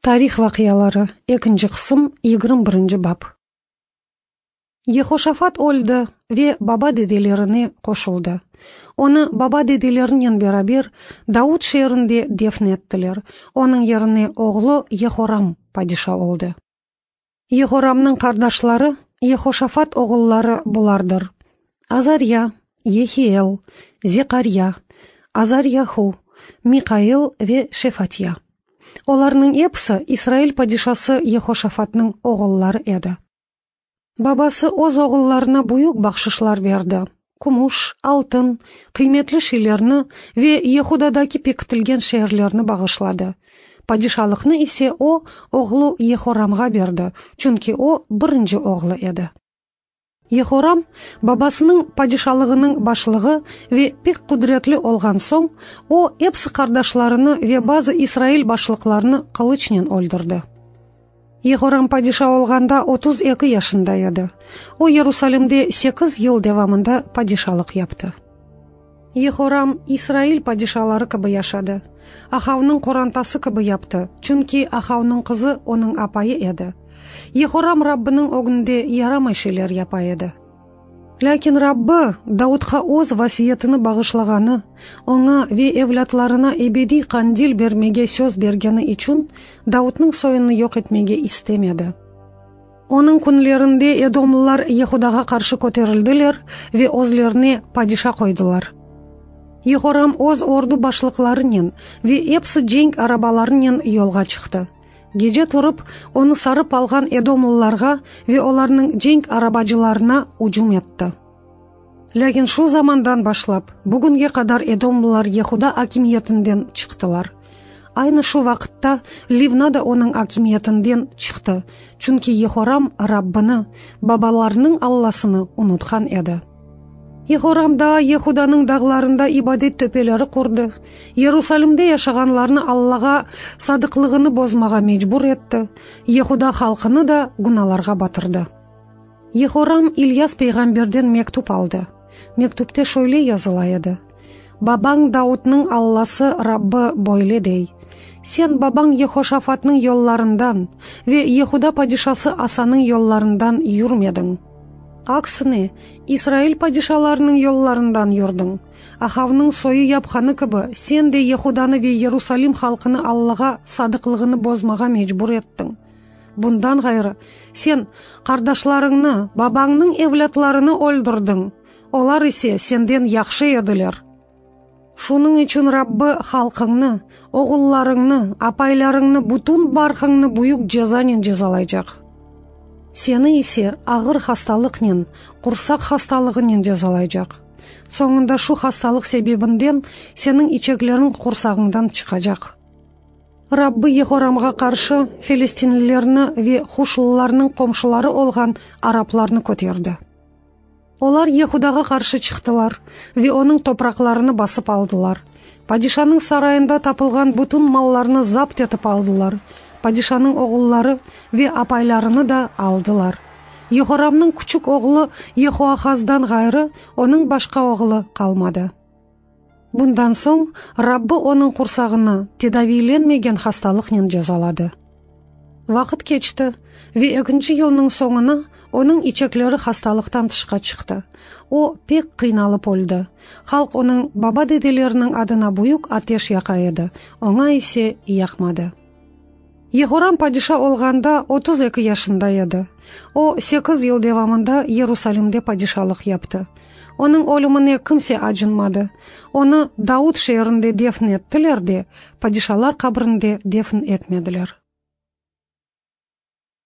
Тарих вакыялары 2 кысым 21 бап. Йехошафат өлді ве баба деделеріне қошылды. Оны баба деделерінен берабер Дауд шерінде дефн еттілер. Оның еріне оғлы Ехорам падиша олды. Ехорамның қардашлары Йехошафат оғыллары бұлардыр. Азария, Ехиел, Зекария, Азарияху, Микаил ве Шефатия. Оларның епсі Исраиль падишасы Ехошафатның оғыллары еді. Бабасы оз оғылларына бұйық бақшышлар берді. Кумуш, алтын, қиметлі шилерні ве Ехудадаки пектілген шерлерні бағышлады. Падишалықны исе о оғлы Ехорамға берді, чүнки о бірінші оғлы еді. Ехорам бабасының падишалығының башлығы ве пек құдіретлі олған соң, о епсі қардашларыны ве базы Исраиль башлықларыны қылычнен өлдірді. Ехорам падиша олғанда 32 яшында еді. О Иерусалимде 8 ел девамында падишалық япты. Ехорам Исраиль падишалары кібі яшады. Ахавның қорантасы кібі япты, чүнки Ахавның қызы оның апайы еді. Ехорам Раббының огнде ярамай шелер япа еді. Ләкин Раббы Даудқа оз васиетіні бағышлағаны, оңа ве евлятларына эбеди қандил бермеге сөз бергені için Даудның сойыны yok etмеге истемеді. Оның күнлерінде Эдомлылар Ехудаға қаршы көтерілділер ве озлеріне падиша қойдылар. Ехорам оз орду башлықларынен ве епсі женг арабаларынен yolға шықты. Геже тұрып, оны сарып алған Эдомлыларға ве оларның женг арабачыларына уджум етті. Ләкин шу замандан башлап, бүгінге қадар Эдомлылар Ехуда акимиетінден чықтылар. Айны шу вақытта Ливна да оның акимиетінден чықты, чүнки Ехорам Раббыны, бабаларының Алласыны ұнытқан еді. Ехорам да Ехуданың дағларында ибадет төпелері құрды. Иерусалимде яшағанларны Аллаға садықлығыны бозмаға мечбур етті. Ехуда халқыны да гуналарға батырды. Ехорам Ильяс пейғамберден мектуп алды. Мектупте шөйле языла еді. Бабаң Даудның Алласы Раббы бойле дей. Сен бабаң Ехошафатның yollarından ве Ехуда падишасы Асаның yollarından юрмедің. Аксыны Исраиль падишаларының yollarından юрдың. Ахавның сойы япқаны кібі, сен де Ехуданы ве Иерусалим халқыны Аллаға садықлығыны бозмаға мечбур еттің. Бұндан ғайры, сен қардашларыңны, бабаңның евлятларыны өлдірдің. Олар исе сенден яқшы еділер. Шуның үшін Раббы халқыңны, оғылларыңны, апайларыңны, бұтын барқыңны бұйық жазанен жазалайжақ. Сені исе ағыр хасталықнен, құрсақ хасталығынен жазалайжақ. Соңында шу хасталық себебінден сенің ичеклерің құрсағыңдан чықажақ. Раббы Ехорамға қаршы филистинлеріні ве хушылларының қомшылары олған арапларны көтерді. Олар Ехудаға қаршы чықтылар ве оның топрақларыны басып алдылар. Падишаның сарайында тапылған бұтын малларны запт етіп алдылар. Падишаның оғыллары ве апайларыны да алдылар. Ехорамның күчік оғылы Ехоахаздан ғайры оның башқа оғылы қалмады. Бұндан соң Раббы оның құрсағыны тедавиленмеген хасталықнен жазалады. Вақыт кечті ве 2 елның соңына оның ичеклері хасталықтан тышқа шықты. О пек қиналып өлді. Халқ оның баба деделерінің адына бұйық атеш яқа еді. Оңа исе яқмады. Ехорам падиша олғанда 32 яшында еді. О 8 ел девамында Иерусалимде падишалық япты. Оның өліміне кімсе ажынмады. Оны Дауд шерінде дефн еттілер де, падишалар қабірінде дефн етмеділер.